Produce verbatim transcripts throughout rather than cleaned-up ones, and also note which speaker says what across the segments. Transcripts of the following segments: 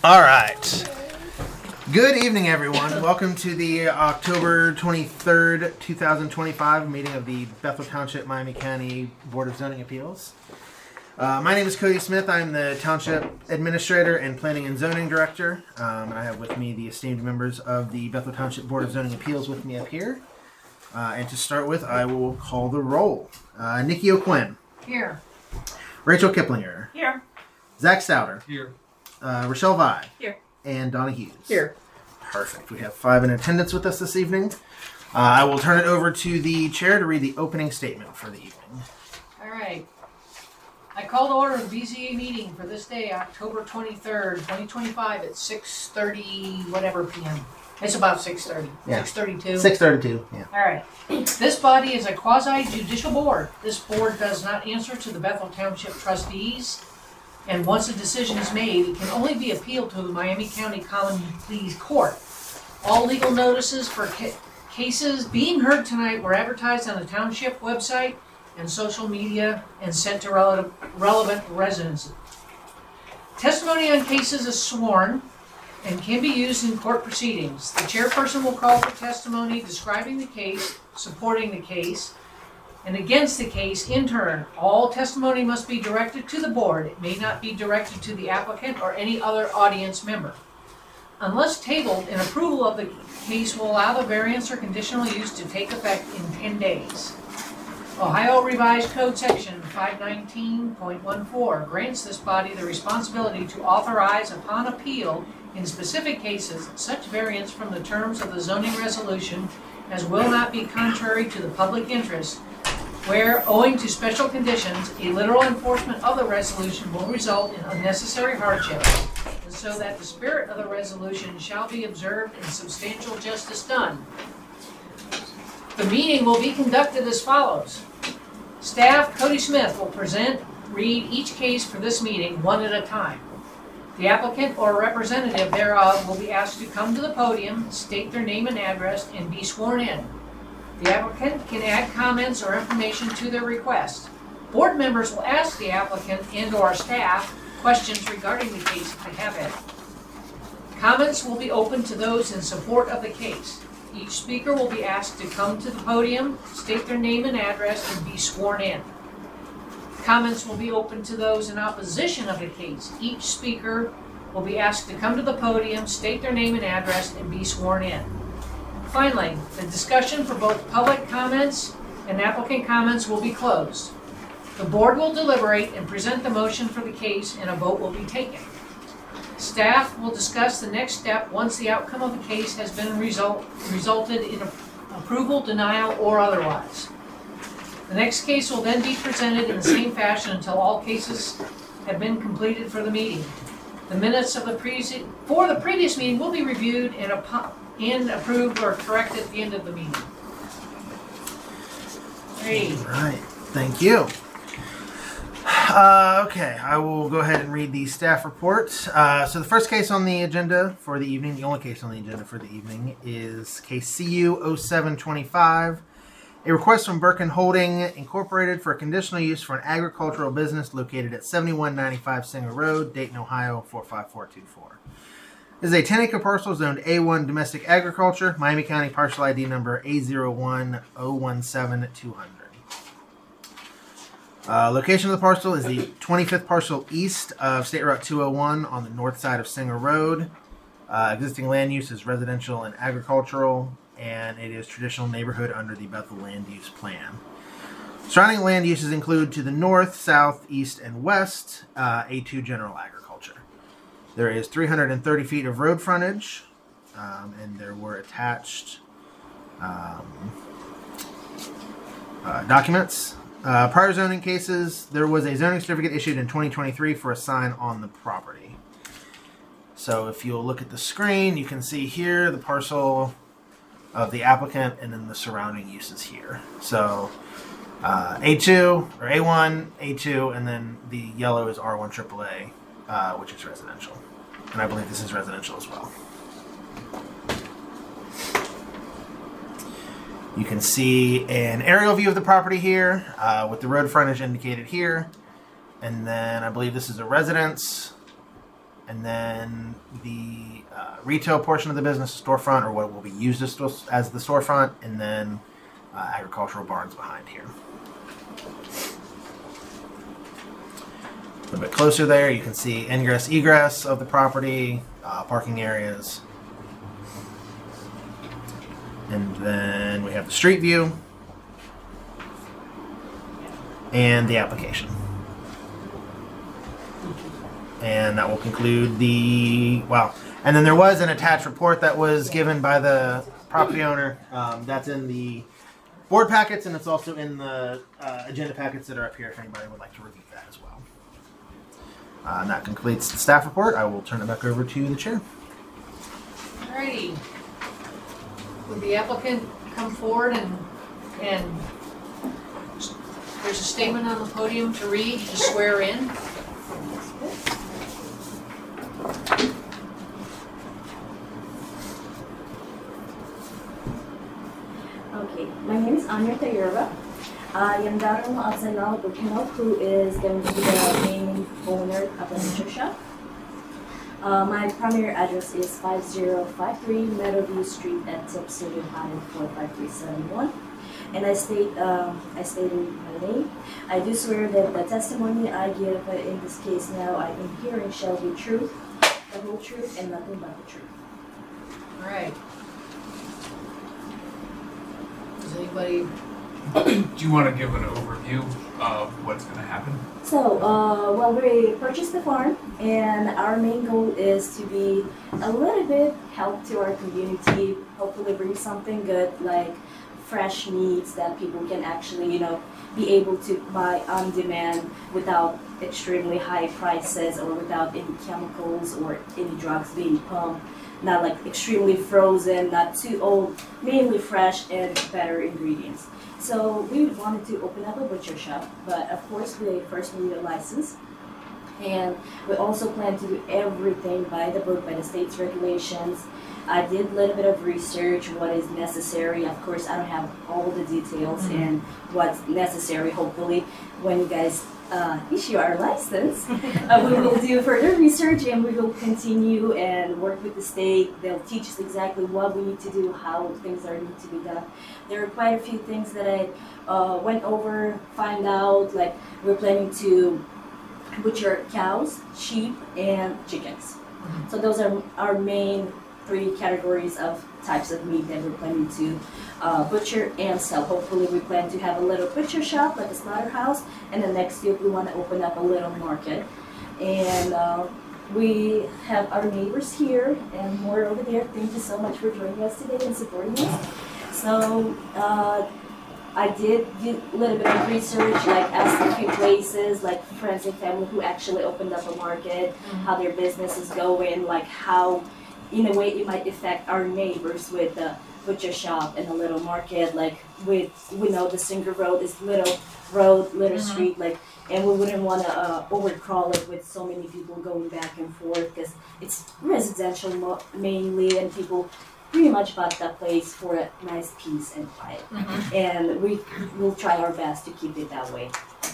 Speaker 1: All right. Good evening, everyone. Welcome to the October twenty-third, twenty twenty-five meeting of the Bethel Township, Miami County Board of Zoning Appeals. Uh, my name is Cody Smith. I'm the Township Administrator and Planning and Zoning Director. Um, and I have with me the esteemed members of the Bethel Township Board of Zoning Appeals with me up here. Uh, and to start with, I will call the roll. Uh, Nikki O'Quinn.
Speaker 2: Here.
Speaker 1: Rachel Kiplinger.
Speaker 2: Here.
Speaker 1: Zach Stouter.
Speaker 3: Here.
Speaker 1: Uh, Rochelle Vi.
Speaker 2: Here.
Speaker 1: And Donna Hughes.
Speaker 2: Here.
Speaker 1: Perfect. We have five in attendance with us this evening. Uh, I will turn it over to the chair to read the opening statement for the evening.
Speaker 2: All right. I call to order the B Z A meeting for this day, October twenty-third, twenty twenty-five at six thirty whatever p m It's about six thirty.
Speaker 1: Yeah.
Speaker 2: six thirty-two.
Speaker 1: six thirty-two, yeah.
Speaker 2: All right. This body is a quasi-judicial board. This board does not answer to the Bethel Township trustees, and once a decision is made, it can only be appealed to the Miami County Common Pleas Court. All legal notices for ca- cases being heard tonight were advertised on the township website and social media and sent to relevant, relevant residents. Testimony on cases is sworn and can be used in court proceedings. The chairperson will call for testimony describing the case, supporting the case, and against the case in turn. All testimony must be directed to the board. It may not be directed to the applicant or any other audience member. Unless tabled, an approval of the case will allow the variance or conditional use to take effect in ten days. Ohio Revised Code Section five nineteen point fourteen grants this body the responsibility to authorize upon appeal in specific cases such variance from the terms of the zoning resolution as will not be contrary to the public interest, where, owing to special conditions, a literal enforcement of the resolution will result in unnecessary hardship, and so that the spirit of the resolution shall be observed and substantial justice done. The meeting will be conducted as follows. Staff, Cody Smith, will present, read each case for this meeting one at a time. The applicant or representative thereof will be asked to come to the podium, state their name and address, and be sworn in. The applicant can add comments or information to their request. Board members will ask the applicant and or staff questions regarding the case if they have any. Comments will be open to those in support of the case. Each speaker will be asked to come to the podium, state their name and address, and be sworn in. Comments will be open to those in opposition of the case. Each speaker will be asked to come to the podium, state their name and address, and be sworn in. Finally, the discussion for both public comments and applicant comments will be closed. The board will deliberate and present the motion for the case, and a vote will be taken. Staff will discuss the next step once the outcome of the case has been result, resulted in a, approval, denial, or otherwise. The next case will then be presented in the same fashion until all cases have been completed for the meeting. The minutes of the pre- for the previous meeting will be reviewed and, ap- and approved or corrected at the end of the meeting. Great.
Speaker 1: All right. Thank you. Uh, okay, I will go ahead and read the staff report. Uh, so the first case on the agenda for the evening, the only case on the agenda for the evening, is case C U oh seven twenty-five, a request from Birkin Holding Incorporated for a conditional use for an agricultural business located at seventy-one ninety-five Singer Road, Dayton, Ohio, four five four two four. This is a ten acre parcel zoned A one Domestic Agriculture, Miami County parcel I D number A zero one zero one seven two hundred. Uh, location of the parcel is the twenty-fifth parcel east of State Route two oh one on the north side of Singer Road. Uh, existing land use is residential and agricultural, and it is traditional neighborhood under the Bethel Land Use Plan. Surrounding land uses include to the north, south, east, and west, uh, A two general agriculture. There is three hundred thirty feet of road frontage, um, and there were attached um, uh, documents. Uh, prior zoning cases, there was a zoning certificate issued in twenty twenty-three for a sign on the property. So if you'll look at the screen, you can see here the parcel of the applicant and then the surrounding uses here. So uh, A two, or A one, A two, and then the yellow is R one triple A, uh, which is residential. And I believe this is residential as well. You can see an aerial view of the property here uh, with the road frontage indicated here. And then I believe this is a residence. and then the uh, retail portion of the business, storefront, or what will be used as, sto- as the storefront, and then uh, agricultural barns behind here. A little bit closer there, you can see ingress, egress of the property, uh, parking areas. And then we have the street view and the application. And that will conclude the, wow. And then there was an attached report that was given by the property owner. Um, that's in the board packets, and it's also in the uh, agenda packets that are up here if anybody would like to review that as well. Uh, and that completes the staff report. I will turn it back over to the chair.
Speaker 2: Alrighty. Would the applicant come forward and, and there's a statement on the podium to read, to swear in.
Speaker 3: Okay, my name is Anya Tayurba. I am daughter of Zainal Bukino, who is going to be the main owner of the butcher shop. Uh, my primary address is five zero five three Meadowview Street at Tipsy, Ohio four five three seven one. And I state, um, I stated my name. I do swear that the testimony I give uh, in this case now I am hearing shall be true, the whole truth, and nothing but the truth.
Speaker 2: Alright. Does anybody,
Speaker 4: Do you want to give an overview of what's going to happen?
Speaker 3: So, uh, well, we purchased the farm, and our main goal is to be a little bit help to our community, hopefully bring something good like fresh meats that people can actually, you know, be able to buy on demand without extremely high prices or without any chemicals or any drugs being pumped. Not like extremely frozen, not too old, mainly fresh and better ingredients. So we wanted to open up a butcher shop, but of course we first need a license. And we also plan to do everything by the book, by the state's regulations. I did a little bit of research, what is necessary. Of course, I don't have all the details mm-hmm. and what's necessary. Hopefully, when you guys uh, issue our license, uh, we will do further research and we will continue and work with the state. They'll teach us exactly what we need to do, how things are need to be done. There are quite a few things that I uh, went over, find out, like we're planning to butcher cows, sheep, and chickens. Mm-hmm. So those are our main three categories of types of meat that we're planning to uh, butcher and sell. Hopefully we plan to have a little butcher shop, like a slaughterhouse, and then next year we want to open up a little market. And uh, we have our neighbors here and more over there. Thank you so much for joining us today and supporting us. So uh, I did do a little bit of research, like asked a few places, like friends and family who actually opened up a market, mm-hmm. how their business is going, like how in a way it might affect our neighbors with the butcher shop and a little market. Like with, we know the Singer Road is little road, little mm-hmm. street, like, and we wouldn't want to uh, overcrawl it with so many people going back and forth because it's residential mo- mainly, and people pretty much bought that place for a nice peace and quiet. Mm-hmm. And we will try our best to keep it that way.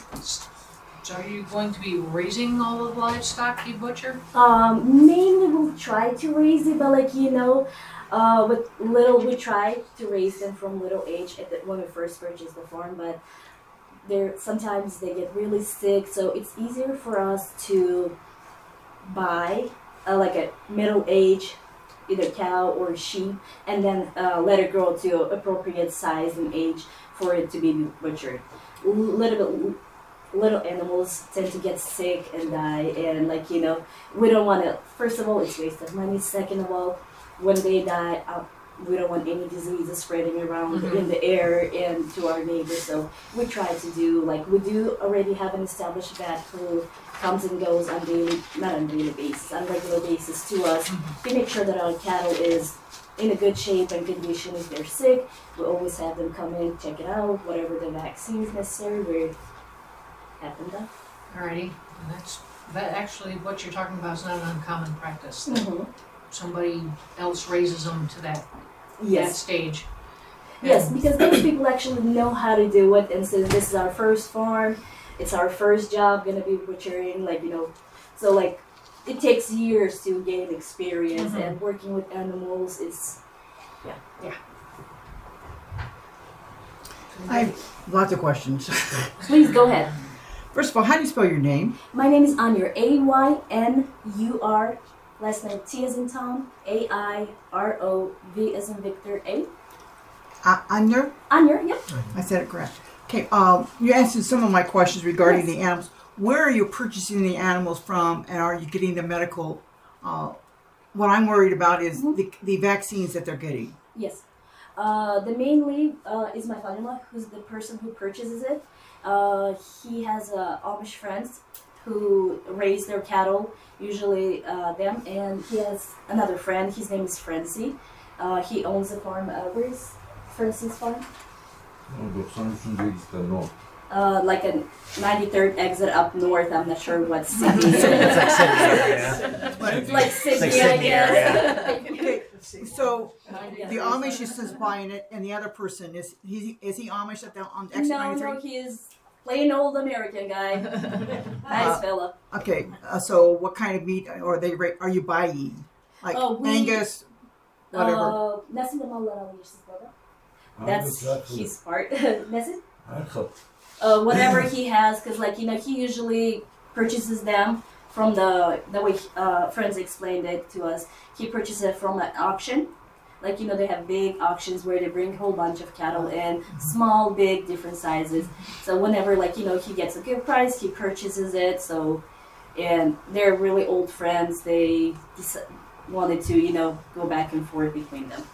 Speaker 2: So are you going to be raising all the livestock you butcher?
Speaker 3: Um, mainly we'll try to raise it, but like, you know, uh, with little, we try to raise them from little age at the, when we first purchased the farm, but they're, sometimes they get really sick, so it's easier for us to buy uh, like a middle age, either cow or sheep, and then uh, let it grow to appropriate size and age for it to be butchered. A little bit little animals tend to get sick and die, and like, you know, we don't want to, first of all, it's waste of money. Second of all, when they die, uh, we don't want any diseases spreading around mm-hmm. in the air and to our neighbors. So we try to do, like, we do already have an established vet who comes and goes on daily, not on daily basis, on regular basis to us mm-hmm. to make sure that our cattle is in a good shape and condition. If they're sick, we always have them come in, check it out, whatever the vaccine is necessary, we're have them.
Speaker 2: Alrighty, and that's that. Actually, what you're talking about is not an uncommon practice.
Speaker 3: Mm-hmm.
Speaker 2: Somebody else raises them to that
Speaker 3: yes.
Speaker 2: that stage.
Speaker 3: Yes, because those people actually know how to do it, and so this is our first farm. It's our first job, gonna be butchering, like, you know, so like it takes years to gain experience,
Speaker 2: Mhm.
Speaker 3: and working with animals is
Speaker 5: I have lots of questions.
Speaker 3: please go ahead.
Speaker 5: First of all, how do you spell your name?
Speaker 3: My name is Anur, A Y N U R, last name T as in Tom, A I R O, V as in Victor, A.
Speaker 5: Uh, Anya?
Speaker 3: Anur, yep.
Speaker 5: I said it correct. Okay, um, you answered some of my questions regarding
Speaker 3: Yes.
Speaker 5: the animals. Where are you purchasing the animals from, and are you getting the medical? Uh, what I'm worried about is
Speaker 3: Mhm.
Speaker 5: the, the vaccines that they're getting.
Speaker 3: Yes. Uh, the main lead uh, is my father-in-law, who's the person who purchases it. Uh, he has uh, Amish friends who raise their cattle, usually uh, them, and he has another friend. His name is Frenzy. Uh, he owns a farm. Uh, where is Frenzy's farm?
Speaker 6: doksan üçüncü exitten no.
Speaker 3: Uh, like a ninety-third exit up north. I'm not sure what city.
Speaker 1: It's like Sydney area.
Speaker 3: It's like Sydney,
Speaker 1: like
Speaker 3: I
Speaker 1: Sydney
Speaker 3: guess.
Speaker 5: Okay, so
Speaker 3: Yeah.
Speaker 5: the Amish is just buying it, and the other person is he is he Amish at the on exit
Speaker 3: No,
Speaker 5: ninety-three?
Speaker 3: no, he is plain old American guy. Nice
Speaker 5: Uh,
Speaker 3: fella.
Speaker 5: Okay, uh, so what kind of meat are they? ra- Are you buying? Like
Speaker 3: Oh, we-
Speaker 5: Angus, whatever.
Speaker 3: Uh, Nasıl zamanlar alıyorsunuz baba? That's
Speaker 6: Hangi
Speaker 3: his part. Nasıl?
Speaker 6: Arka.
Speaker 3: Uh, whatever he has, because like you know, he usually purchases them from the the way uh, friends explained it to us. He purchases it from an auction. Like you know, they have big auctions where they bring a whole bunch of cattle in, small, big, different sizes. So whenever like you know he gets a good price, he purchases it. So, and they're really old friends. They dec- wanted to you know go back and forth between them.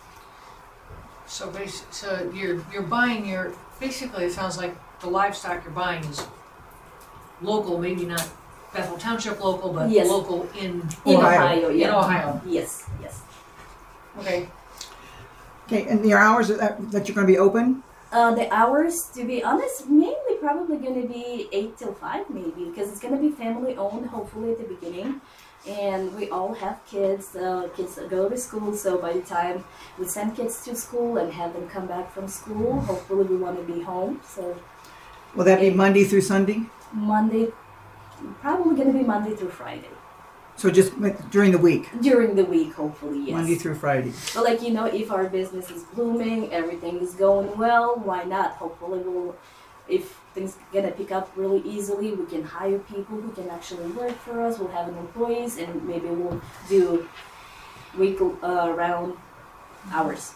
Speaker 2: So basi- so you're, you're buying your, basically it sounds like the livestock you're buying is local, maybe not Bethel Township local, but
Speaker 3: Yes.
Speaker 2: local in,
Speaker 3: In
Speaker 5: Ohio.
Speaker 3: Ohio,
Speaker 2: in
Speaker 3: yeah.
Speaker 2: Ohio.
Speaker 3: Yes, yes.
Speaker 2: Okay.
Speaker 5: Okay, and your hours that, that you're going to be open?
Speaker 3: Uh, the hours, to be honest, mainly probably going to be eight till five, maybe, because it's going to be family owned, hopefully at the beginning. And we all have kids. Uh, kids go to school, so by the time we send kids to school and have them come back from school, hopefully we want to be home. So
Speaker 5: Will that be Monday through Sunday?
Speaker 3: Monday, probably going to be Monday through Friday.
Speaker 5: So just during the week,
Speaker 3: During the week, hopefully, yes.
Speaker 5: Monday through Friday.
Speaker 3: But like, you know, if our business is blooming, everything is going well, why not? Hopefully we'll, if things gonna pick up really easily, we can hire people who can actually work for us. We'll have an employees and maybe we'll do week uh, round hours.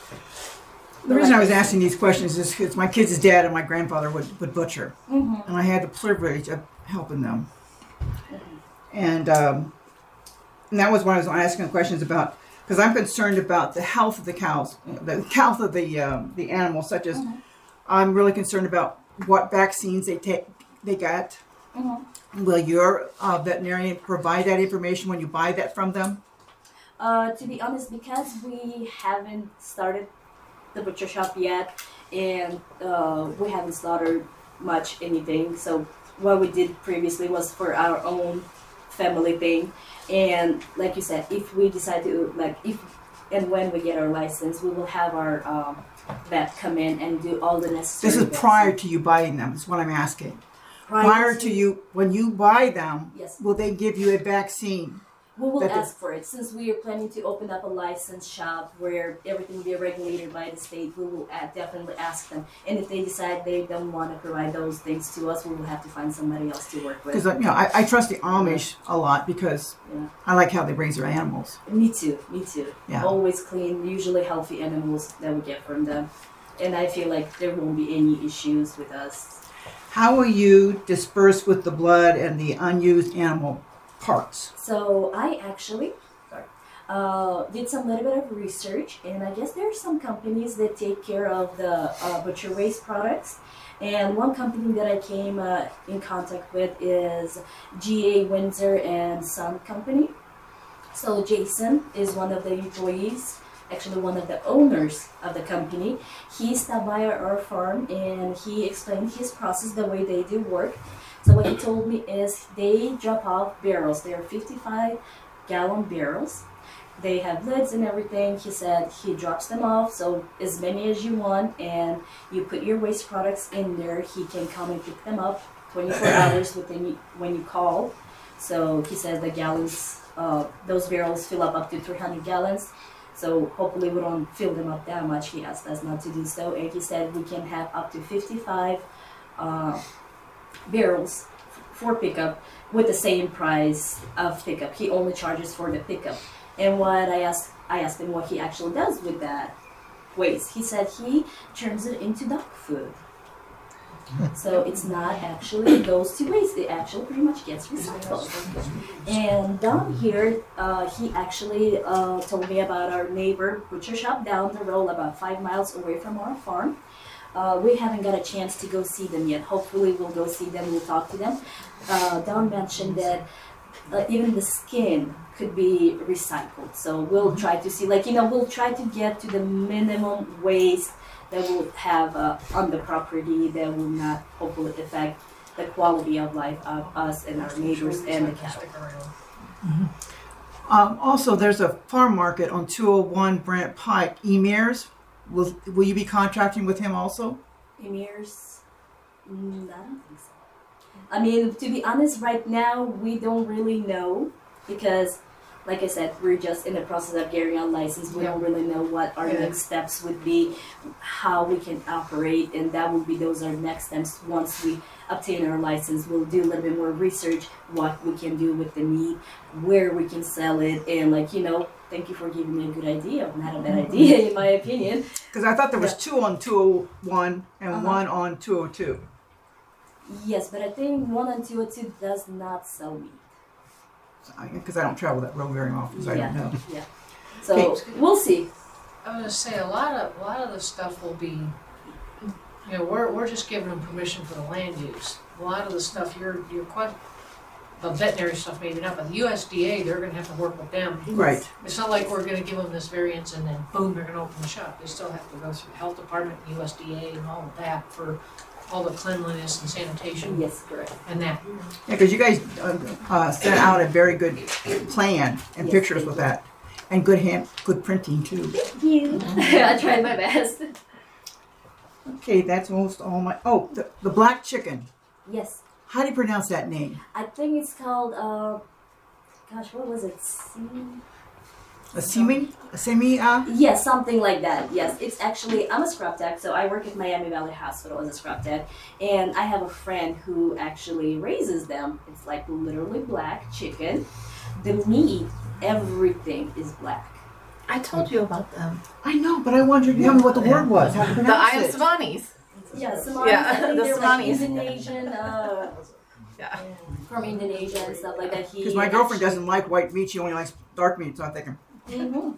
Speaker 5: The reason I was asking these questions is because my kids' dad and my grandfather would, would butcher,
Speaker 3: Mm-hmm.
Speaker 5: and I had the privilege of helping them. And, um, and that was what I was asking questions about, because I'm concerned about the health of the cows, the health of the um, the animals. Such as,
Speaker 3: Mhm.
Speaker 5: I'm really concerned about what vaccines they take, they got.
Speaker 3: Mm-hmm.
Speaker 5: Will your uh, veterinarian provide that information when you buy that from them?
Speaker 3: Uh, to be honest, because we haven't started the butcher shop yet, and uh, we haven't slaughtered much anything. So what we did previously was for our own family thing. And like you said, if we decide to like if and when we get our license, we will have our um, vet come in and do all the necessary.
Speaker 5: This is
Speaker 3: vaccine-
Speaker 5: prior to you buying them, is what I'm asking.
Speaker 3: prior,
Speaker 5: Prior to you, when you buy them,
Speaker 3: Yes.
Speaker 5: will they give you a vaccine?
Speaker 3: We will
Speaker 5: that the-
Speaker 3: ask for it since we are planning to open up a licensed shop where everything will be regulated by the state. We will uh, definitely ask them, and if they decide they don't want to provide those things to us, we will have to find somebody else to work with.
Speaker 5: Because you know, I, I trust the Amish a lot because
Speaker 3: Yeah.
Speaker 5: I like how they raise their animals.
Speaker 3: Me too. Me too.
Speaker 5: Yeah.
Speaker 3: Always clean, usually healthy animals that we get from them, and I feel like there won't be any issues with us.
Speaker 5: How will you disperse with the blood and the unused animal parts?
Speaker 3: So I actually sorry, uh, did some little bit of research, and I guess there are some companies that take care of the uh, butcher waste products. And one company that I came uh, in contact with is G A Windsor and Son Company. So Jason is one of the employees, actually one of the owners of the company. He stopped by our, our farm and he explained his process, the way they do work. So what he told me is they drop off barrels. They are fifty-five gallon barrels. They have lids and everything. He said he drops them off, so as many as you want, and you put your waste products in there. He can come and pick them up twenty-four hours within you, when you call. So he said the gallons, uh, those barrels fill up up to three hundred gallons. So hopefully we don't fill them up that much. He asked us not to do so, and he said we can have up to fifty-five uh, barrels for pickup with the same price of pickup. He only charges for the pickup. And what I asked, I asked him what he actually does with that waste. He said he turns it into dog food. So it's not actually goes to waste. It actually pretty much gets recycled. And down here, uh, he actually uh, told me about our neighbor butcher shop down the road, about five miles away from our farm. Uh, we haven't got a chance to go see them yet. Hopefully we'll go see them, we'll talk to them. Uh, Don mentioned that uh, even the skin could be recycled. So we'll try to see, like, you know, we'll try to get to the minimum waste that we'll have uh, on the property that will not hopefully affect the quality of life of us and our neighbors and the cattle.
Speaker 5: Um, also, there's a farm market on two oh one Brant Pike, Emirs. Will Will you be contracting with him also?
Speaker 3: Emirs? Mm, I don't think so. I mean, to be honest, right now we don't really know because, like I said, we're just in the process of getting our license. We don't really know what our
Speaker 2: Yeah.
Speaker 3: next steps would be, how we can operate, and that will be those are next steps once we obtain our license. We'll do a little bit more research, what we can do with the meat, where we can sell it, and like, you know, thank you for giving me a good idea. Not a bad idea, in my opinion.
Speaker 5: Because I thought there was
Speaker 3: Yeah.
Speaker 5: two on two oh one and
Speaker 3: Uh-huh.
Speaker 5: one on two oh two.
Speaker 3: Yes, but I think one and two oh two does not sell meat.
Speaker 5: Because I don't travel that road very often, so I don't know.
Speaker 3: Yeah. So we'll see.
Speaker 2: I was gonna say a lot of a lot of the stuff will be, you know, we're we're just giving them permission for the land use. A lot of the stuff you're you're quite the veterinary stuff maybe not, but the U S D A they're gonna have to work with them.
Speaker 5: Right.
Speaker 2: It's not like we're gonna give them this variance and then boom they're gonna open the shop. They still have to go through the health department, U S D A, and all of that for all the cleanliness and sanitation
Speaker 3: Yes, correct.
Speaker 2: and that.
Speaker 5: Yeah, because you guys uh, uh, sent out a very good plan and
Speaker 3: Yes,
Speaker 5: pictures
Speaker 3: thank
Speaker 5: with
Speaker 3: you.
Speaker 5: that. And good hand, good printing too.
Speaker 3: Thank you. I tried my best.
Speaker 5: Okay, that's almost all my, oh, the, the black chicken.
Speaker 3: Yes,
Speaker 5: How do you pronounce that name?
Speaker 3: I think it's called. Uh, gosh, what was it? C-
Speaker 5: A simi? A semi? Uh?
Speaker 3: Yes, something like that. Yes, it's actually, I'm a scrub tech, so I work at Miami Valley Hospital as a scrub tech, and I have a friend who actually raises them. It's like literally black chicken. The meat, everything is black.
Speaker 7: I told you about them.
Speaker 5: I know, but I wanted you to tell me what the word was. How to
Speaker 7: The
Speaker 5: pronounce
Speaker 7: Iron
Speaker 5: it.
Speaker 7: Savanis.
Speaker 3: Yeah, Somalis,
Speaker 7: Yeah,
Speaker 3: I think
Speaker 7: the
Speaker 3: they're like
Speaker 7: Somalis.
Speaker 3: Indonesian, uh,
Speaker 7: Yeah.
Speaker 3: from Indonesia and stuff like that. He
Speaker 5: Because my girlfriend doesn't like white meat, she only likes dark meat, so I'm thinking,
Speaker 3: Mhm.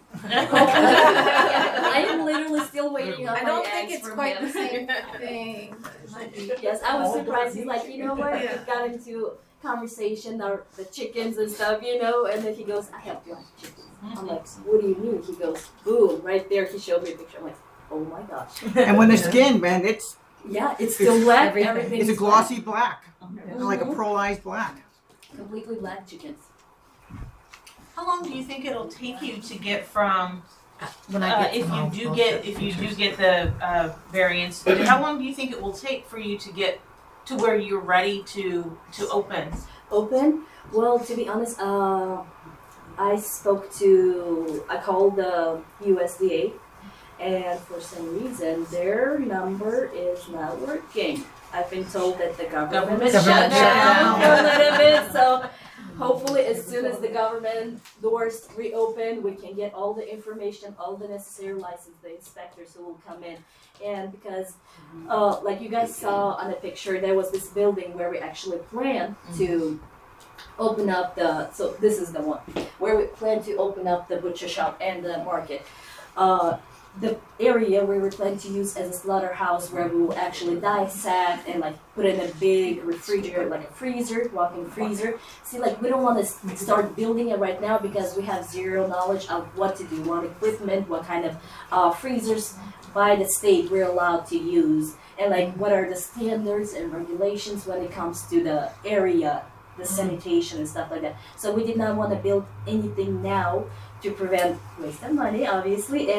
Speaker 3: I am literally still waiting on
Speaker 7: I
Speaker 3: my
Speaker 7: don't think
Speaker 3: eggs
Speaker 7: it's
Speaker 3: from
Speaker 7: quite
Speaker 3: him.
Speaker 7: the same thing.
Speaker 3: Yes, I was surprised. He's like, you know what?
Speaker 7: Yeah.
Speaker 3: We got into conversation, or the chickens and stuff, you know, and then he goes, I have black chickens. I'm like, what do you mean? He goes, boom, right there. He showed me a picture. I'm like, oh my gosh.
Speaker 5: and when the skin, man, it's
Speaker 3: Yeah, it's still black.
Speaker 7: everything.
Speaker 3: Everything
Speaker 5: it's a
Speaker 3: is
Speaker 5: glossy black,
Speaker 3: black.
Speaker 5: like a
Speaker 3: Mhm.
Speaker 5: pearlized black.
Speaker 3: Completely black chickens.
Speaker 8: How long do you think it'll take you to get from,
Speaker 7: When I
Speaker 8: uh,
Speaker 7: get
Speaker 8: if
Speaker 7: some,
Speaker 8: you
Speaker 7: I'll
Speaker 8: do
Speaker 7: post
Speaker 8: get,
Speaker 7: it.
Speaker 8: if you do get the uh, variance, how long do you think it will take for you to get to where you're ready to to open?
Speaker 3: Open? Well, to be honest, uh, I spoke to, I called the U S D A, and for some reason, their number is not working. I've been told that the government,
Speaker 8: Government
Speaker 3: is shut
Speaker 2: shut
Speaker 3: down
Speaker 2: down.
Speaker 3: for a little bit, so hopefully as soon as the government doors reopen, we can get all the information, all the necessary license, the inspectors who will come in. And because, uh, like you guys saw on the picture, there was this building where we actually planned to open up the, so this is the one, where we plan to open up the butcher shop and the market. Uh, the area where we plan to use as a slaughterhouse, where we will actually dissect and like put in a big refrigerator, like a freezer, walk-in freezer. See, like we don't want to start building it right now because we have zero knowledge of what to do, what equipment, what kind of uh, freezers by the state we're allowed to use, and like what are the standards and regulations when it comes to the area, the sanitation and stuff like that. So we did not want to build anything now to prevent waste of money, obviously, and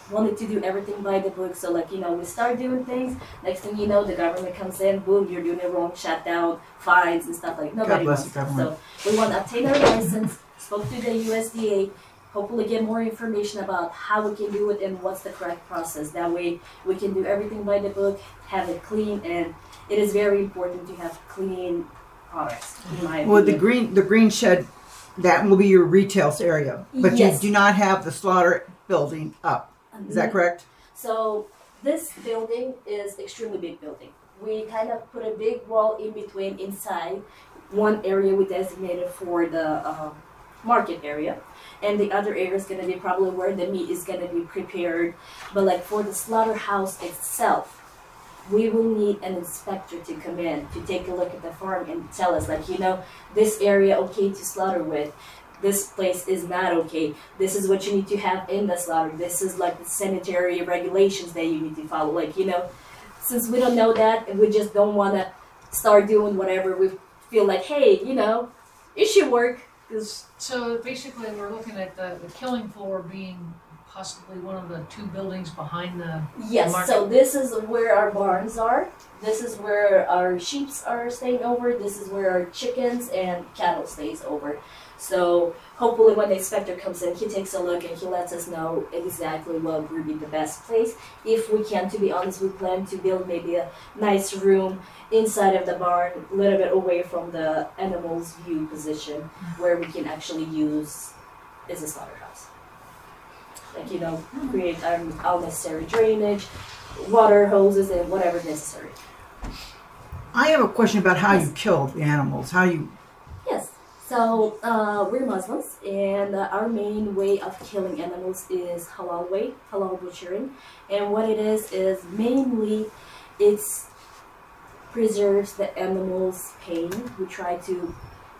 Speaker 3: wanted to do everything by the book. So like, you know, we start doing things. Next thing you know, the government comes in, boom, you're doing it wrong, shut down, fines and stuff like nobody
Speaker 5: bless
Speaker 3: wants
Speaker 5: the
Speaker 3: that.
Speaker 5: government.
Speaker 3: So we want to obtain our license, spoke to the U S D A, hopefully get more information about how we can do it and what's the correct process. That way we can do everything by the book, have it clean, and it is very important to have clean products, in my
Speaker 5: Well, the
Speaker 3: opinion.
Speaker 5: green the green shed, that will be your retail area, but
Speaker 3: Yes.
Speaker 5: you do not have the slaughter building up. Is that correct?
Speaker 3: So this building is extremely big building. We kind of put a big wall in between inside. One area we designated for the uh, market area, and the other area is going to be probably where the meat is going to be prepared. But like for the slaughterhouse itself, we will need an inspector to come in to take a look at the farm and tell us, like, you know, this area okay to slaughter with, this place is not okay, this is what you need to have in the slaughter, this is like the sanitary regulations that you need to follow. Like, you know, since we don't know that and we just don't want to start doing whatever we feel like, hey, you know, it should work. 'Cause
Speaker 2: So basically, we're looking at the, the killing floor being possibly one of the two buildings behind the.
Speaker 3: yes,
Speaker 2: Market.
Speaker 3: so this is where our barns are. This is where our sheep are staying over. This is where our chickens and cattle stays over. So hopefully when the inspector comes in, he takes a look and he lets us know exactly what would be the best place. If we can, to be honest, we plan to build maybe a nice room inside of the barn, a little bit away from the animals' view position, where we can actually use as a slaughterhouse. Like, you know, create um, all necessary drainage, water hoses, and whatever necessary.
Speaker 5: I have a question about how you kill the animals. How you
Speaker 3: Yes. So uh, we're Muslims, and uh, our main way of killing animals is halal way, halal butchering. And what it is is mainly it's preserves the animal's pain. We try to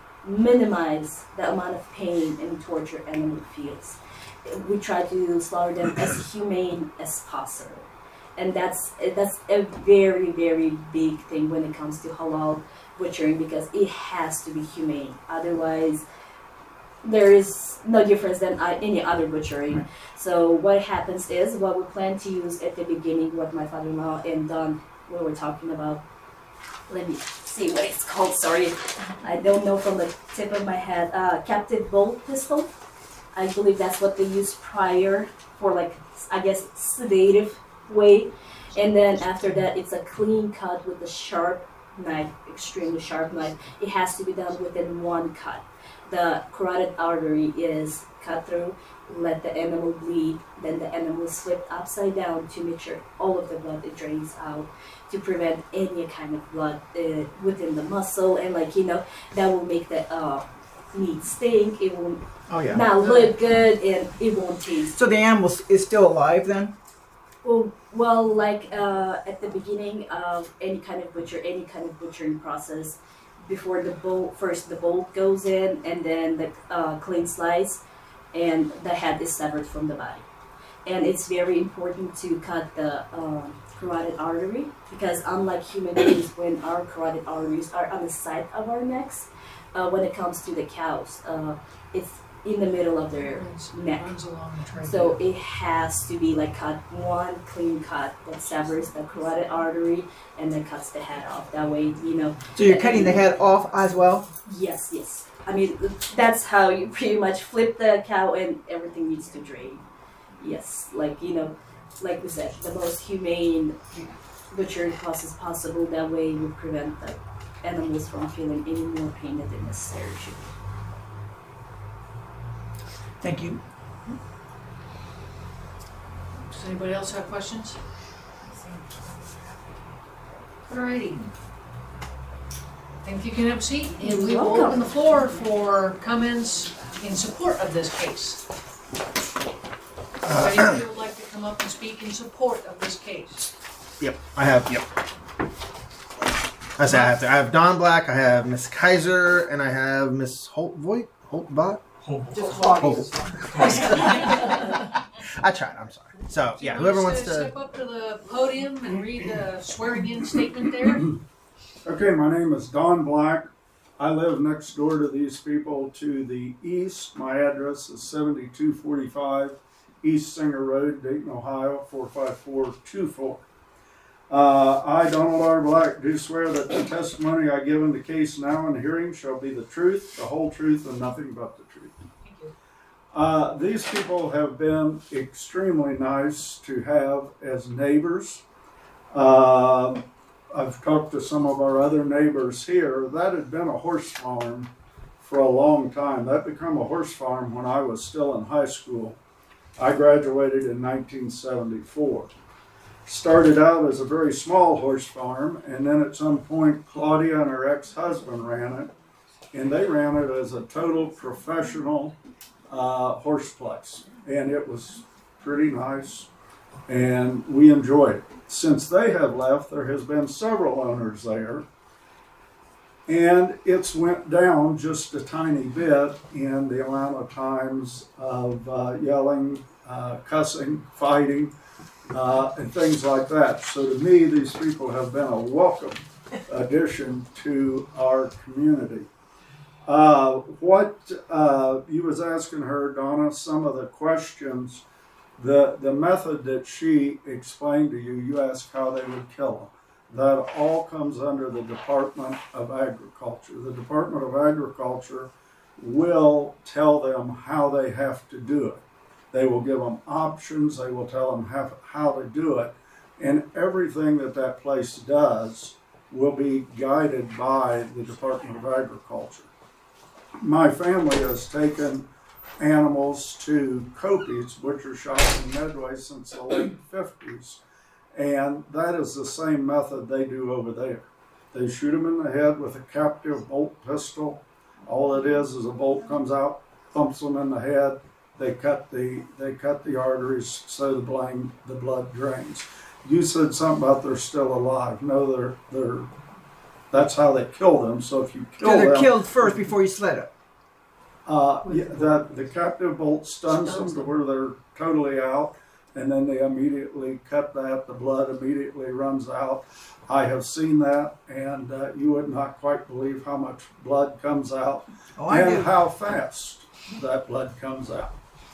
Speaker 3: minimize the amount of pain and torture animal feels. We try to slaughter them as humane as possible. And that's that's a very, very big thing when it comes to halal butchering, because it has to be humane. Otherwise, there is no difference than uh, any other butchering. Right. So what happens is, what we plan to use at the beginning, what my father-in-law and Don, we were talking about, let me see what it's called, sorry. I don't know from the tip of my head. Uh, captive bolt pistol. I believe that's what they used prior for, like, I guess, sedative way. And then after that, it's a clean cut with a sharp knife, extremely sharp knife. It has to be done within one cut. The carotid artery is cut through, let the animal bleed, then the animal is flipped upside down to make sure all of the blood it drains out, to prevent any kind of blood uh, within the muscle, and, like, you know, that will make the uh, meat stink, it will
Speaker 5: oh yeah.
Speaker 3: not look good, and it won't taste.
Speaker 5: So the animal is still alive then?
Speaker 3: Well, well, like uh, at the beginning of any kind of butcher, any kind of butchering process, before the bolt, first the bolt goes in, and then the uh, clean slice, and the head is severed from the body. And it's very important to cut the uh, carotid artery, because unlike human beings, when our carotid arteries are on the side of our necks, uh, when it comes to the cows, uh, it's in the middle of their neck.
Speaker 2: Runs along the trachea.
Speaker 3: So it has to be like cut, one clean cut that severs the carotid artery and then cuts the head off. That way, you know.
Speaker 5: So you're cutting the head off as well?
Speaker 3: Yes, yes. I mean, that's how you pretty much flip the cow and everything needs to drain. Yes, like, you know, like we said, the most humane butchering process possible. That way we prevent the animals from feeling any more pain than they necessarily should.
Speaker 5: Thank you.
Speaker 2: Does anybody else have questions? Alrighty. Think you can have a seat, and we will
Speaker 3: Welcome.
Speaker 2: open the floor for comments in support of this case. Anybody who would like to come up and speak in support of this case?
Speaker 1: Yep, I have. Yep. I say I have to. I have Don Black. I have Miss Kaiser, and I have Miss Holtvoigt. Holtbot.
Speaker 5: Just
Speaker 1: I tried. I'm sorry. So
Speaker 2: Do you
Speaker 1: yeah,
Speaker 2: want
Speaker 1: whoever
Speaker 2: us
Speaker 1: wants
Speaker 2: to
Speaker 1: to.
Speaker 2: step up to the podium and read the swearing-in statement there.
Speaker 9: Okay, my name is Don Black. I live next door to these people to the east. My address is seventy-two forty-five East Singer Road, Dayton, Ohio, four five four two four. Uh, I, Donald R. Black, do swear that the testimony I give in the case now in hearing shall be the truth, the whole truth, and nothing but the truth.
Speaker 2: Thank you.
Speaker 9: Uh, these people have been extremely nice to have as neighbors. Uh, I've talked to some of our other neighbors here. That had been a horse farm for a long time. That became a horse farm when I was still in high school. I graduated in nineteen seventy-four. Started out as a very small horse farm, and then at some point Claudia and her ex-husband ran it, and they ran it as a total professional uh, horse place, and it was pretty nice, and we enjoyed it. Since they have left, there has been several owners there, and it's went down just a tiny bit in the amount of times of uh, yelling, uh, cussing, fighting, uh, and things like that. So to me, these people have been a welcome addition to our community. Uh, what uh, you was asking her, Donna, some of the questions, the, the method that she explained to you, you asked how they would kill them. That all comes under the Department of Agriculture. The Department of Agriculture will tell them how they have to do it. They will give them options. They will tell them how, how to do it. And everything that that place does will be guided by the Department of Agriculture. My family has taken animals to Kopi's butcher shop in Medway since the late fifties. And that is the same method they do over there. They shoot them in the head with a captive bolt pistol. All it is is a bolt comes out, thumps them in the head. They cut the they cut the arteries so the blood the blood drains. You said something about they're still alive. No, they're they're. That's how they kill them. So if you kill
Speaker 5: So they're
Speaker 9: them,
Speaker 5: killed first before you slit them.
Speaker 9: uh, yeah, that the captive bolt stuns them
Speaker 2: Stuns
Speaker 9: to where they're totally out. And then they immediately cut that. The blood immediately runs out. I have seen that, and uh, you would not quite believe how much blood comes out
Speaker 5: Oh, I
Speaker 9: and
Speaker 5: do.
Speaker 9: how fast that blood comes out.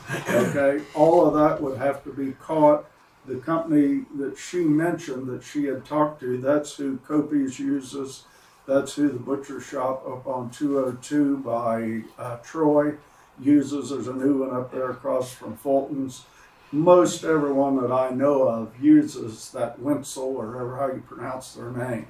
Speaker 9: Okay, all of that would have to be caught. The company that she mentioned that she had talked to, that's who Kopi's uses. That's who the butcher shop up on two oh two by uh, Troy uses. There's a new one up there across from Fulton's. Most everyone that I know of uses that Wenzel, or however how you pronounce their name.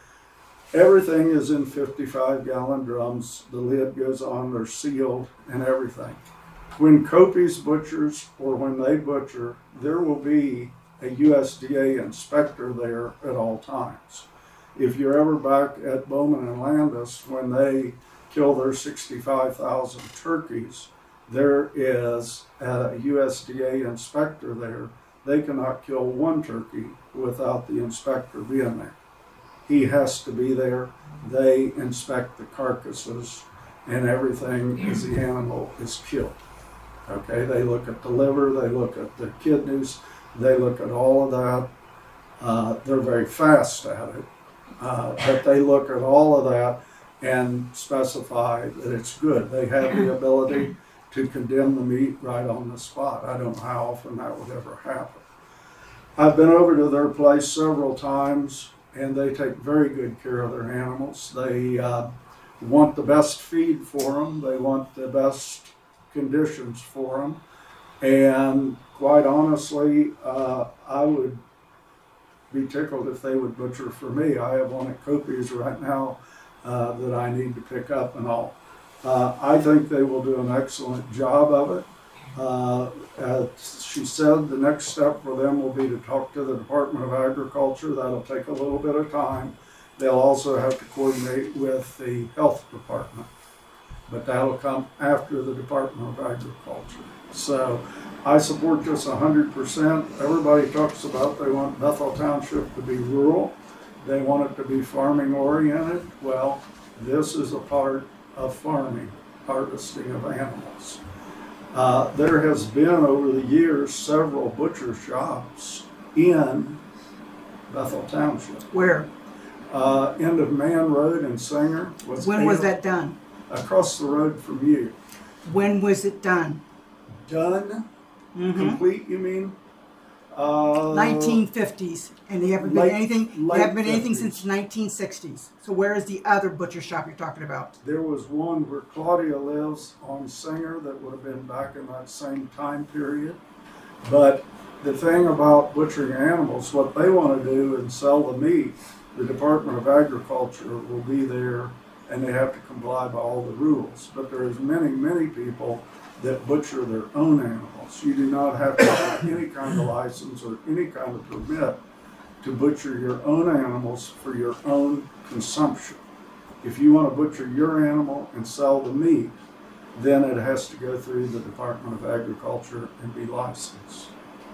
Speaker 9: Everything is in fifty-five gallon drums. The lid goes on, they're sealed and everything. When Kopi's butchers or when they butcher, there will be a U S D A inspector there at all times. If you're ever back at Bowman and Landis, when they kill their sixty-five thousand turkeys, there is a U S D A inspector there. They cannot kill one turkey without the inspector being there. He has to be there. They inspect the carcasses and everything as the animal is killed. Okay, they look at the liver, they look at the kidneys, they look at all of that. Uh, they're very fast at it, uh, but they look at all of that and specify that it's good. They have the ability to condemn the meat right on the spot. I don't know how often that would ever happen. I've been over to their place several times, and they take very good care of their animals. They uh, want the best feed for them. They want the best conditions for them. And quite honestly, uh, I would be tickled if they would butcher for me. I have one at Kopi's right now uh, that I need to pick up and all. Uh, I think they will do an excellent job of it. Uh, as she said, the next step for them will be to talk to the Department of Agriculture. That'll take a little bit of time. They'll also have to coordinate with the health department, but that'll come after the Department of Agriculture. So I support this one hundred percent. Everybody talks about they want Bethel Township to be rural. They want it to be farming oriented. Well, this is a part of farming, harvesting of animals. Uh, there has been over the years several butcher shops in Bethel Township.
Speaker 5: Where?
Speaker 9: Uh, end of Man Road in Singer. Was
Speaker 5: When was
Speaker 9: eight-
Speaker 5: that done?
Speaker 9: Across the road from you.
Speaker 5: When was it done?
Speaker 9: Done
Speaker 5: Mhm.
Speaker 9: Complete, you mean? Uh,
Speaker 5: nineteen fifties, and they haven't been
Speaker 9: late-
Speaker 5: anything. They
Speaker 9: late
Speaker 5: haven't been anything
Speaker 9: fifties.
Speaker 5: since nineteen sixties. So where is the other butcher shop you're talking about?
Speaker 9: There was one where Claudia lives on Singer that would have been back in that same time period. But the thing about butchering animals, what they want to do and sell the meat, the Department of Agriculture will be there and they have to comply by all the rules. But there's many, many people that butcher their own animals. You do not have to have any kind of license or any kind of permit to butcher your own animals for your own consumption. If you want to butcher your animal and sell the meat, then it has to go through the Department of Agriculture and be licensed.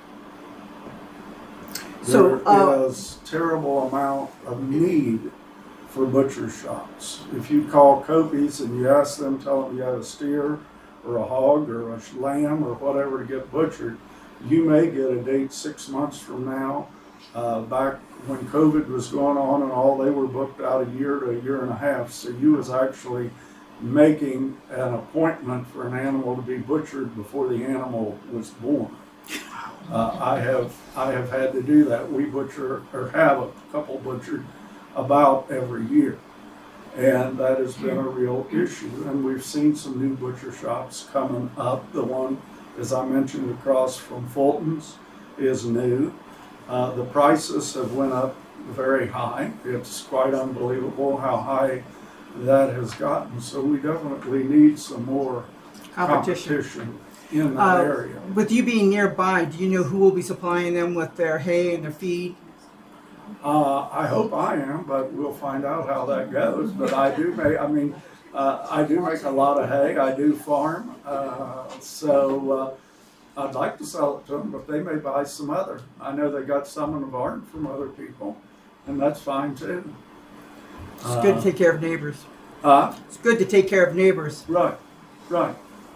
Speaker 5: So,
Speaker 9: There
Speaker 5: uh,
Speaker 9: is terrible amount of need for butcher shops. If you call Copies and you ask them, tell them you have a steer or a hog or a lamb or whatever to get butchered, you may get a date six months from now. Uh, back when COVID was going on and all, they were booked out a year to a year and a half. So you was actually making an appointment for an animal to be butchered before the animal was born. Uh, I have I have had to do that. We butcher or have a couple butchered about every year, and that has been a real issue. And we've seen some new butcher shops coming up. The one, as I mentioned, across from Fulton's is new. Uh, the prices have went up very high. It's quite unbelievable how high that has gotten. So we definitely need some more
Speaker 5: Competition.
Speaker 9: competition in that
Speaker 5: Uh,
Speaker 9: area.
Speaker 5: With you being nearby, do you know who will be supplying them with their hay and their feed?
Speaker 9: Uh, I hope I am, but we'll find out how that goes. But I do make, I mean, uh, I do make a lot of hay. I do farm. Uh, so uh, I'd like to sell it to them, but they may buy some other. I know they got some in the barn from other people, and that's fine too.
Speaker 5: It's good to take care of neighbors.
Speaker 9: Uh,
Speaker 5: It's good to take care of neighbors.
Speaker 9: right, right.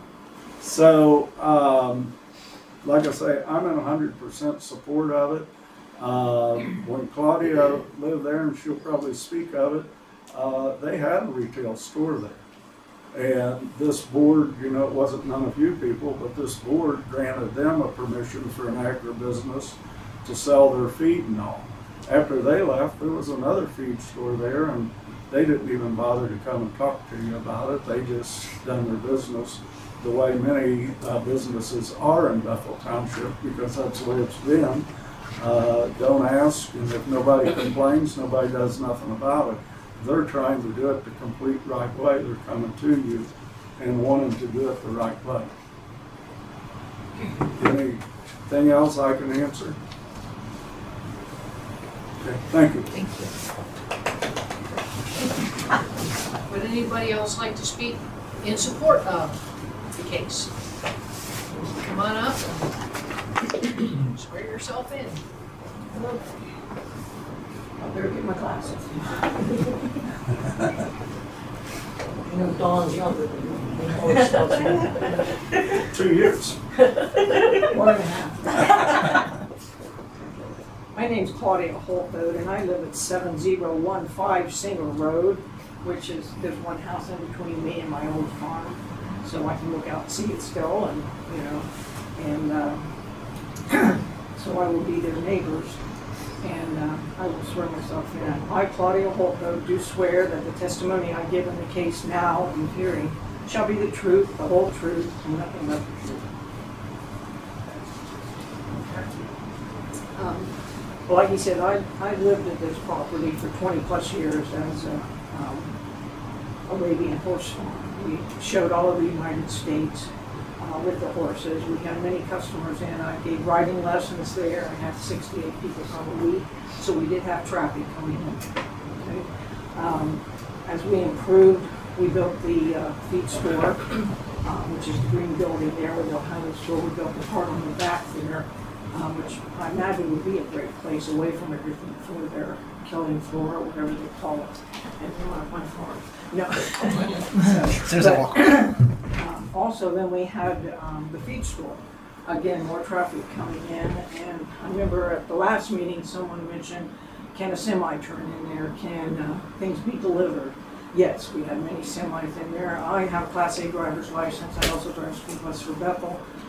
Speaker 9: So, um, like I say, I'm in one hundred percent support of it. Uh, when Claudia lived there, and she'll probably speak of it, uh, they had a retail store there. And this board, you know, it wasn't none of you people, but this board granted them a permission for an agribusiness to sell their feed and all. After they left, there was another feed store there, and they didn't even bother to come and talk to you about it. They just done their business the way many uh, businesses are in Bethel Township, because that's the way it's been. Uh, don't ask, and if nobody complains, nobody does nothing about it. They're trying to do it the complete right way. They're coming to you and wanting to do it the right way. Anything else I can answer? Okay, thank you.
Speaker 2: Thank you. Would anybody else like to speak in support of the case? Come on up and swear yourself in.
Speaker 10: I better get my glasses. You know, Dawn's younger than me. He always tells me.
Speaker 9: Two years.
Speaker 10: One and a half.
Speaker 11: My name's Claudia Holtbode, and I live at seven zero one five Singer Road, which is, there's one house in between me and my old farm, so I can look out and see it still, and, you know, and, uh, so I will be their neighbors, and, uh, I will swear myself in. I, Claudia Holtbode, do swear that the testimony I give in the case now in hearing shall be the truth, the whole truth, and nothing but the truth. Um, Well, like he said, I, I lived at this property for twenty plus years as a um, Arabian horse farm. We showed all over the United States uh, with the horses. We had many customers in. I gave riding lessons there. I had sixty-eight people come a week, so we did have traffic coming in. Okay? Um, as we improved, we built the uh, feed store, uh, which is the green building there where they'll have the store. We built the part on the back there, Um, which I imagine would be a great place away from everything for their killing floor or whatever they call it. And not my farm. No. So, but, um, also, then we had um, the feed store. Again, more traffic coming in. And I remember at the last meeting, someone mentioned, can a semi turn in there? Can uh, things be delivered? Yes, we had many semis in there. I have a Class A driver's license. I also drive school bus for Bethel.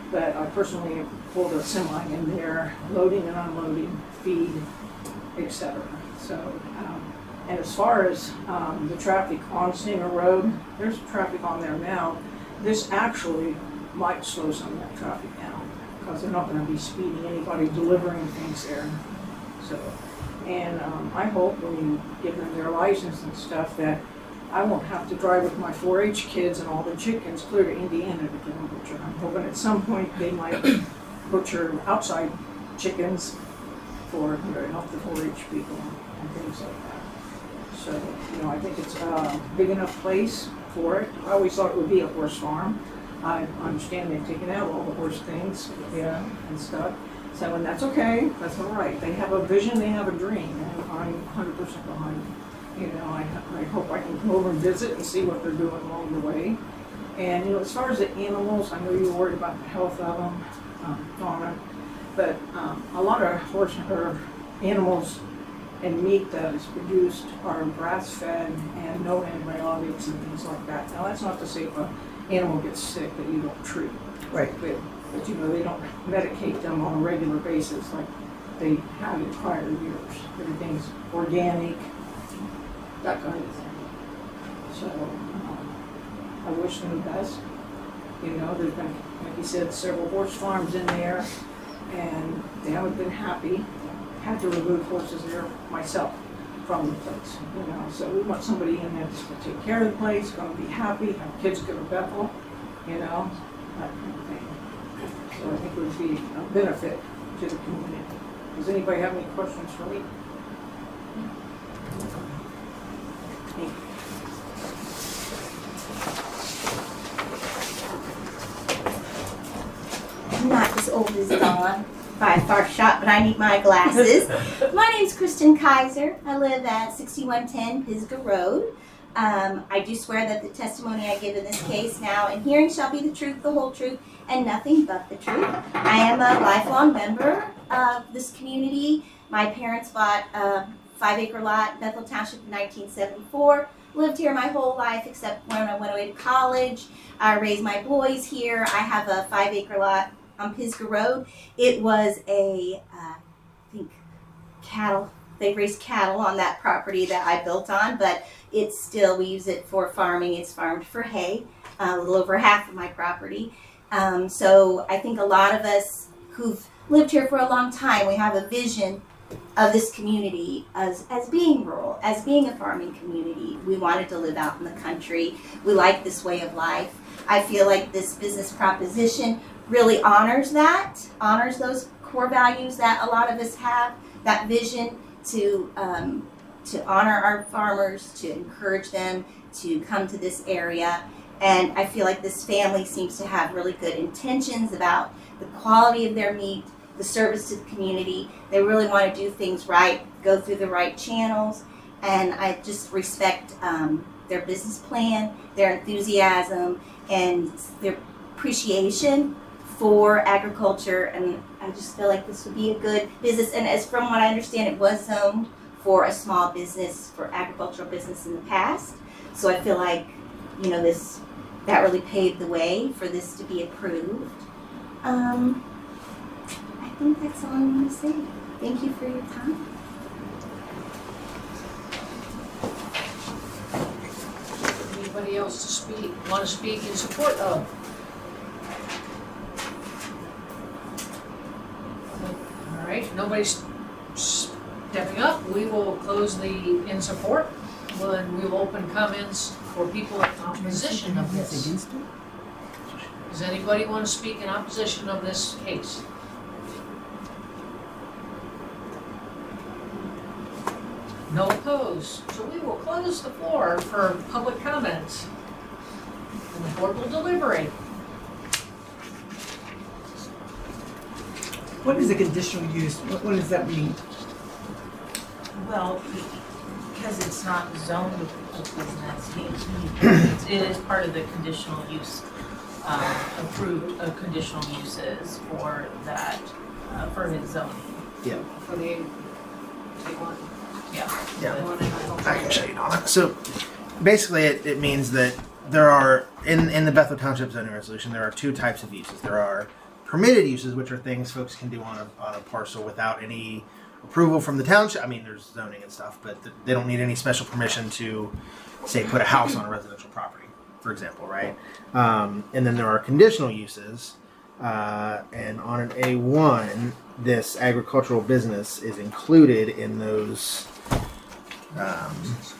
Speaker 11: but I personally pulled a semi in there, loading and unloading, feed, et cetera. So, um, and as far as um, the traffic on Singer Road, there's traffic on there now. This actually might slow some of that traffic down because they're not going to be speeding anybody delivering things there. So, and um, I hope when you give them their license and stuff that I won't have to drive with my four H kids and all the chickens clear to Indiana to get them butchered. I'm hoping at some point they might butcher outside chickens for, you know, to help the four H people and things like that. So, you know, I think it's a big enough place for it. I always thought it would be a horse farm. I understand they've taken out all the horse things, yeah, and stuff. So, and that's okay, that's all right. They have a vision, they have a dream, and I'm one hundred percent behind them. You know, I, I hope I can come over and visit and see what they're doing along the way. And, you know, as far as the animals, I know you're worried about the health of them, um, Donna, but um, a lot of horse or animals and meat that is produced are grass-fed and no antibiotics and things like that. Now, that's not to say if an animal gets sick that you don't treat.
Speaker 5: Right.
Speaker 11: But, but you know, they don't medicate them on a regular basis like they have in prior years. Everything's organic, that kind of thing. So, um, I wish them the best. You know, there's been, like you said, several horse farms in there, and they haven't been happy. Had to remove horses there myself from the place, you know. So we want somebody in there that's going to take care of the place, going to be happy, have kids go to Bethel, you know, that kind of thing. So I think it would be a benefit to the community. Does anybody have any questions for me? Thank you.
Speaker 12: I'm not as old as Dawn by a far shot, but I need my glasses. My name's Kristen Kaiser. I live at sixty-one ten Pisgah Road. Um, I do swear that the testimony I give in this case now and hearing shall be the truth, the whole truth, and nothing but the truth. I am a lifelong member of this community. My parents bought a five acre lot in Bethel Township in nineteen seventy-four. Lived here my whole life except when I went away to college. I raised my boys here. I have a five acre lot on Pisgah Road. It was a, uh, I think, cattle. They raised cattle on that property that I built on, but it's still, we use it for farming. It's farmed for hay, uh, a little over half of my property. Um, so I think a lot of us who've lived here for a long time, we have a vision of this community as, as being rural, as being a farming community. We wanted to live out in the country. We like this way of life. I feel like this business proposition really honors that, honors those core values that a lot of us have, that vision to um, to honor our farmers, to encourage them to come to this area. And I feel like this family seems to have really good intentions about the quality of their meat, the service to the community. They really want to do things right, go through the right channels, and I just respect um, their business plan, their enthusiasm, and their appreciation for agriculture, and I just feel like this would be a good business. And as from what I understand, it was zoned for a small business, for agricultural business in the past. So I feel like, you know, this that really paved the way for this to be approved. Um, I think that's all I'm going to say. Thank you for your time.
Speaker 2: Anybody else to speak, want to speak in support of? All right, nobody's stepping up. We will close the in support. Well, then we will open comments for people in opposition of this. Does anybody want to speak in opposition of this case? No opposed. So we will close the floor for public comments. And the board will deliberate.
Speaker 5: What is a conditional use? What, what does that mean?
Speaker 8: Well, because it's not zoned business, it is part of the conditional use, um, approved of conditional uses for that, uh, for his zoning.
Speaker 1: Yeah.
Speaker 2: For the one.
Speaker 8: Yeah.
Speaker 1: Yeah. I can show you on it. So basically it, it means that there are, in, in the Bethel Township zoning resolution, there are two types of uses. There are permitted uses, which are things folks can do on a, on a parcel without any approval from the township. I mean, there's zoning and stuff, but th- they don't need any special permission to, say, put a house on a residential property, for example, right? Um, and then there are conditional uses, uh, and on an A one, this agricultural business is included in those um,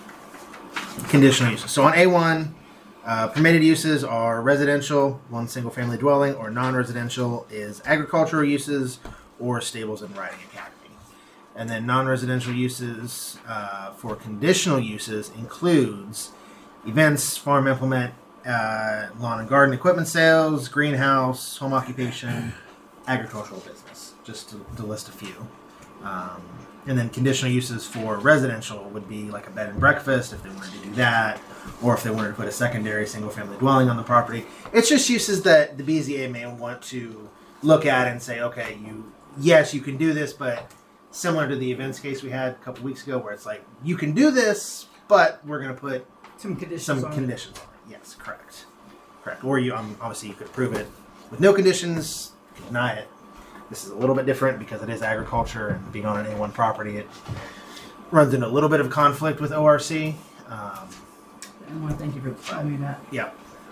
Speaker 1: conditional uses. So on A one, uh, permitted uses are residential, one single family dwelling, or non-residential is agricultural uses or stables and riding academy. And then non-residential uses uh, for conditional uses includes events, farm implement, uh, lawn and garden equipment sales, greenhouse, home occupation, agricultural business, just to, to list a few. Um, and then conditional uses for residential would be like a bed and breakfast if they wanted to do that, or if they wanted to put a secondary single-family dwelling on the property. It's just uses that the B Z A may want to look at and say, okay, you yes, you can do this, but similar to the events case we had a couple weeks ago, where it's like you can do this, but we're going to put
Speaker 5: Some conditions
Speaker 1: some
Speaker 5: on it.
Speaker 1: conditions on it. Yes, correct, correct. Or you um, obviously you could approve it with no conditions, you could deny it. This is a little bit different because it is agriculture and being on an A one property, it runs into a little bit of conflict with O R C. Um,
Speaker 5: I want to thank you for telling me that.
Speaker 1: yeah.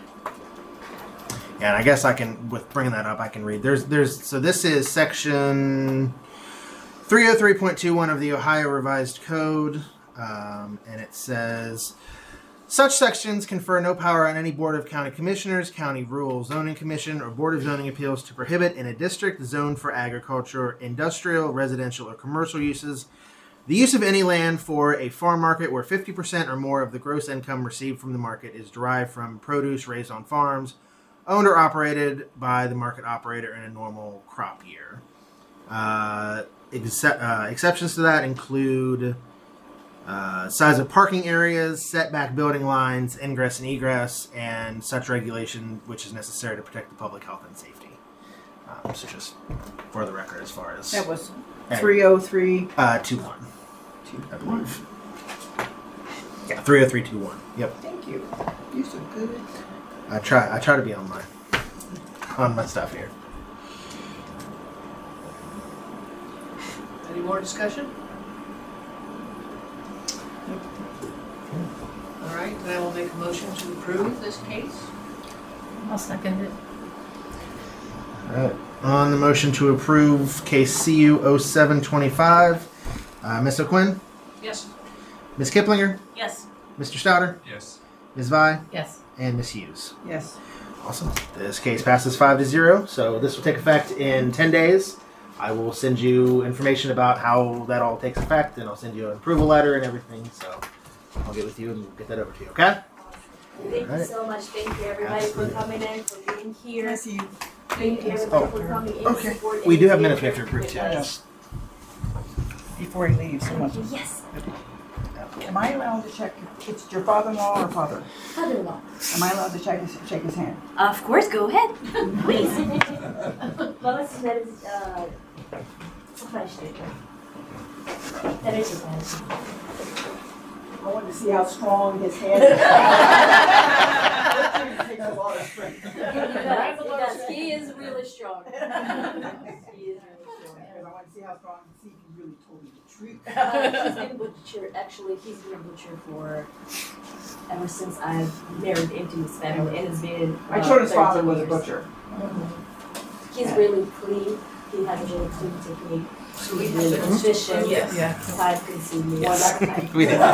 Speaker 1: Yeah, and I guess I can, with bringing that up, I can read. There's, there's. So this is section three oh three point two one of the Ohio Revised Code, um, and it says, such sections confer no power on any Board of County Commissioners, County Rural Zoning Commission, or Board of Zoning Appeals to prohibit in a district zoned for agriculture, industrial, residential, or commercial uses the use of any land for a farm market where fifty percent or more of the gross income received from the market is derived from produce raised on farms, owned or operated by the market operator in a normal crop year. Uh, ex- uh, exceptions to that include uh, size of parking areas, setback building lines, ingress and egress, and such regulation which is necessary to protect the public health and safety. Um, so just for the record, as far as
Speaker 5: That was
Speaker 1: and,
Speaker 5: three oh three.
Speaker 1: uh, two one, I believe. Yeah, three oh three two one. Yep.
Speaker 5: Thank you. You're so good.
Speaker 1: I try. I try to be on my on my stuff here.
Speaker 2: Any more discussion? All right, then I will make a motion to approve this case.
Speaker 7: I'll second it.
Speaker 1: All right. On the motion to approve case C U oh seven twenty-five, uh, Miss O'Quinn,
Speaker 2: Yes.
Speaker 1: Miss Kiplinger,
Speaker 8: Yes.
Speaker 1: Mister Stouter,
Speaker 4: Yes.
Speaker 1: Miz Vi,
Speaker 7: Yes.
Speaker 1: and Miss Hughes.
Speaker 5: Yes.
Speaker 1: Awesome. This case passes five to zero, so this will take effect in ten days. I will send you information about how that all takes effect, and I'll send you an approval letter and everything. So I'll get with you and get that over to you. Okay?
Speaker 3: Thank
Speaker 1: Right.
Speaker 3: you so much. Thank you everybody for coming in, for being here.
Speaker 5: Nice to see you.
Speaker 3: Thank you everybody
Speaker 1: Oh,
Speaker 3: for coming in.
Speaker 1: okay.
Speaker 3: supporting
Speaker 1: We do have
Speaker 3: and
Speaker 1: minutes we
Speaker 3: being
Speaker 1: have to approve
Speaker 3: here
Speaker 1: too.
Speaker 3: with us.
Speaker 5: Before he leaves, someone.
Speaker 3: Yes,
Speaker 5: Am I allowed to check? It's your father-in-law or father?
Speaker 3: father-in-law.
Speaker 5: Am I allowed to check his, shake his hand?
Speaker 3: Of course, go ahead, please. Vamos fazer uh, o flash. Peraí, gente.
Speaker 5: I wanted to see how strong his hand is. It takes a lot of strength.
Speaker 3: He does, he does. He is really strong. He is really strong.
Speaker 5: I want to see how strong, see if he really told me the truth.
Speaker 3: Uh, he's been butcher. Actually, he's been a butcher for ever since I've married into his family, and it's been.
Speaker 5: My
Speaker 3: uh,
Speaker 5: children's father
Speaker 3: thirteen
Speaker 5: was a
Speaker 3: years.
Speaker 5: butcher.
Speaker 3: He's really clean. He has a really clean technique. He's really efficient.
Speaker 7: Yes.
Speaker 5: Yeah.
Speaker 3: Time consuming.
Speaker 1: We did.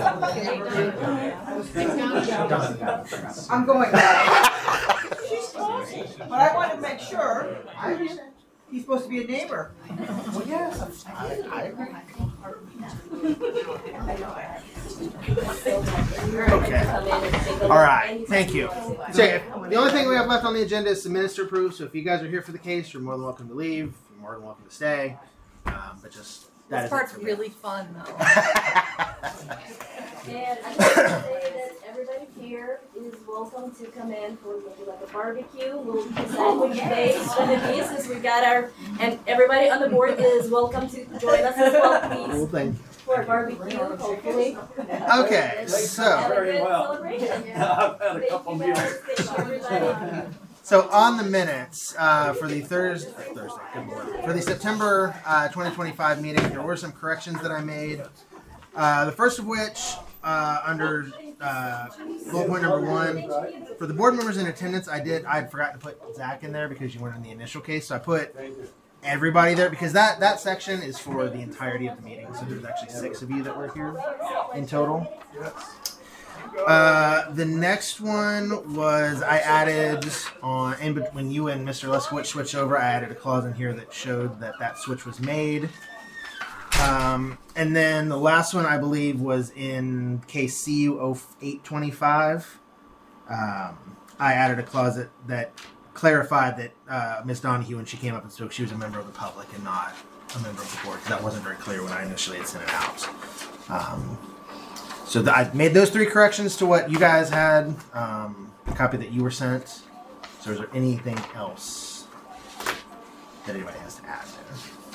Speaker 5: I'm going back. But I want to make sure. I, he's supposed to be a neighbor. Well, yes, I, I agree.
Speaker 1: Okay. All right. Thank you. So yeah, the only thing we have left on the agenda is the minister approved. So if you guys are here for the case, you're more than welcome to leave. You're more than welcome to stay. Um, but just that
Speaker 7: This
Speaker 1: is it
Speaker 7: part's
Speaker 1: for me.
Speaker 7: really fun though.
Speaker 3: And I just want to say that everybody here is welcome to come in for maybe like a barbecue. We'll decide which day it's going to be since we got our, and everybody on the board is welcome to join us as well,
Speaker 1: Well,
Speaker 3: please,
Speaker 1: thank you.
Speaker 3: for a barbecue, hopefully.
Speaker 1: Okay,
Speaker 3: Have
Speaker 1: so
Speaker 3: a
Speaker 9: Very
Speaker 3: good
Speaker 9: well.
Speaker 3: celebration.
Speaker 9: I've had a
Speaker 3: Thank
Speaker 9: couple
Speaker 3: you
Speaker 9: meals.
Speaker 3: guys. Thank you, everybody.
Speaker 1: So on the minutes uh, for the Thursday, Thursday, good lord, for the September uh, twenty twenty-five meeting, there were some corrections that I made. Uh, the first of which, uh, under uh, bullet point number one, for the board members in attendance, I did I had forgot to put Zach in there because you weren't in the initial case, so I put everybody there because that that section is for the entirety of the meeting. So there's actually six of you that were here in total. Uh, the next one was I added on in bet- when you and Mister Leskowitz switched over. I added a clause in here that showed that that switch was made. Um, and then the last one I believe was in case C U oh eight twenty-five. Um, I added a clause that, that clarified that uh, Miss Donahue, when she came up and spoke, she was a member of the public and not a member of the board. That wasn't very clear when I initially had sent it out. Um, So th- I made those three corrections to what you guys had, um, the copy that you were sent. So is there anything else that anybody has to add there?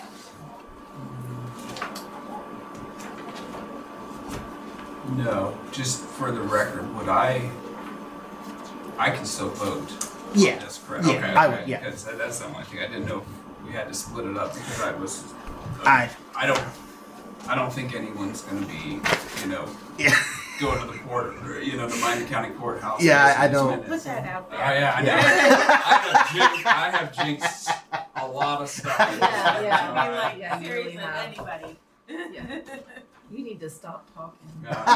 Speaker 4: No, just for the record, would I? I can still vote.
Speaker 1: Yeah.
Speaker 4: That's correct.
Speaker 1: Yeah,
Speaker 4: okay,
Speaker 1: I
Speaker 4: okay.
Speaker 1: would, yeah.
Speaker 4: Because that, that's the only thing I didn't know if we had to split it up because I was. Uh,
Speaker 1: I
Speaker 4: I don't. I don't think anyone's going to be, you know,
Speaker 1: yeah.
Speaker 4: going to the court, or, you know, the Miami County courthouse.
Speaker 1: Yeah,
Speaker 4: in
Speaker 1: I- I
Speaker 4: just
Speaker 1: don't-
Speaker 4: minutes.
Speaker 8: Put that out
Speaker 4: Oh
Speaker 8: there.
Speaker 4: yeah, I know.
Speaker 1: Yeah.
Speaker 4: I have jinxed, I have jinxed a lot of stuff.
Speaker 7: Yeah, yeah.
Speaker 8: I mean, like,
Speaker 7: Yeah, you really
Speaker 8: seriously,
Speaker 7: have.
Speaker 8: anybody.
Speaker 7: Yeah. You need to stop talking.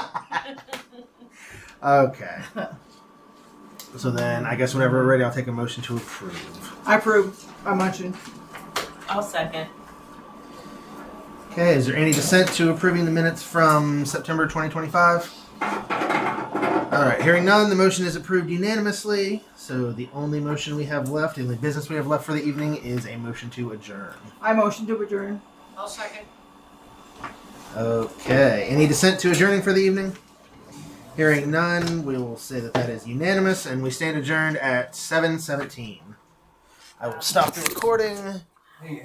Speaker 4: Uh,
Speaker 1: Okay. So then I guess whenever we're ready, I'll take a motion to approve.
Speaker 5: I approve. I mentioned.
Speaker 8: I'll second.
Speaker 1: Okay, is there any dissent to approving the minutes from September twenty twenty-five? All right, hearing none, the motion is approved unanimously. So the only motion we have left, the only business we have left for the evening is a motion to adjourn.
Speaker 5: I motion to adjourn.
Speaker 2: I'll second.
Speaker 1: Okay, any dissent to adjourning for the evening? Hearing none, we will say that that is unanimous, and we stand adjourned at seven seventeen. I will stop the recording.